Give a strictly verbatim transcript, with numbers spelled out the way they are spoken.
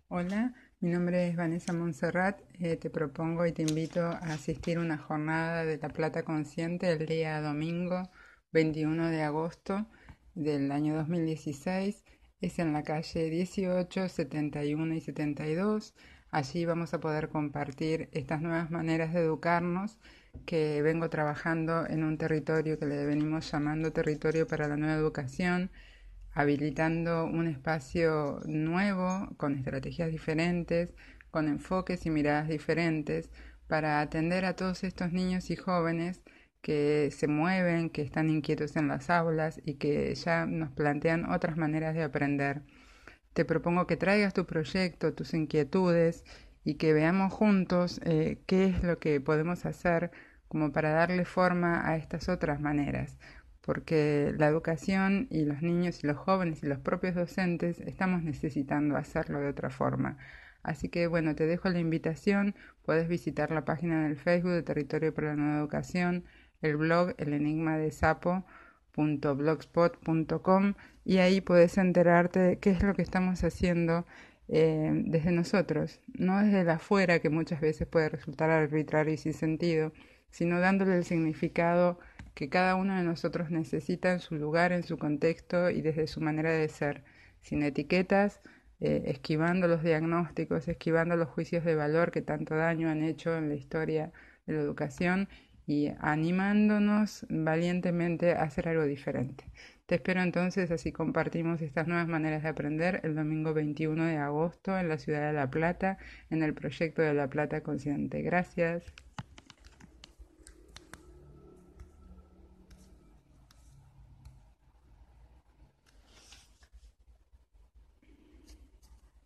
Hola, mi nombre es Vanessa Montserrat. Eh, te propongo y te invito a asistir a una jornada de La Plata Consciente el día domingo veintiuno de agosto del año dos mil dieciséis. Es en la calle dieciocho, setenta y uno y setenta y dos. Allí vamos a poder compartir estas nuevas maneras de educarnos que vengo trabajando en un territorio que le venimos llamando Territorio para la Nueva Educación, habilitando un espacio nuevo, con estrategias diferentes, con enfoques y miradas diferentes, para atender a todos estos niños y jóvenes que se mueven, que están inquietos en las aulas y que ya nos plantean otras maneras de aprender. Te propongo que traigas tu proyecto, tus inquietudes y que veamos juntos eh, qué es lo que podemos hacer como para darle forma a estas otras maneras, porque la educación y los niños y los jóvenes y los propios docentes estamos necesitando hacerlo de otra forma. Así que bueno, te dejo la invitación, puedes visitar la página del Facebook de Territorio para la Nueva Educación, el blog El Enigma de Sapo punto blogspot punto com, y ahí puedes enterarte de qué es lo que estamos haciendo eh, desde nosotros, no desde el afuera, que muchas veces puede resultar arbitrario y sin sentido, sino dándole el significado que cada uno de nosotros necesita en su lugar, en su contexto y desde su manera de ser, sin etiquetas, eh, esquivando los diagnósticos, esquivando los juicios de valor que tanto daño han hecho en la historia de la educación y animándonos valientemente a hacer algo diferente. Te espero entonces, así compartimos estas nuevas maneras de aprender el domingo veintiuno de agosto en la ciudad de La Plata, en el proyecto de La Plata Consciente. Gracias.